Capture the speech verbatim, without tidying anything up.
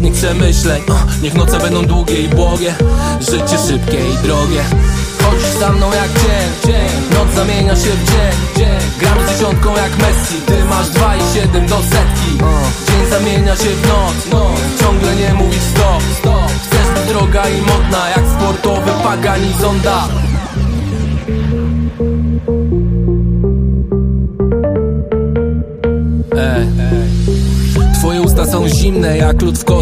ostatnich przemyśleń. Niech noce będą długie i błogie, życie szybkie i drogie. Chodzisz za mną jak dzień, noc zamienia się w dzień. Gram z dziesiątką jak Messi, ty masz dwa i siedem do setki. Dzień zamienia się w noc, ciągle nie mówisz stop. Chcesz być droga i modna, jak sportowy Pagani Zonda. Ej. Twoje usta są zimne jak lód w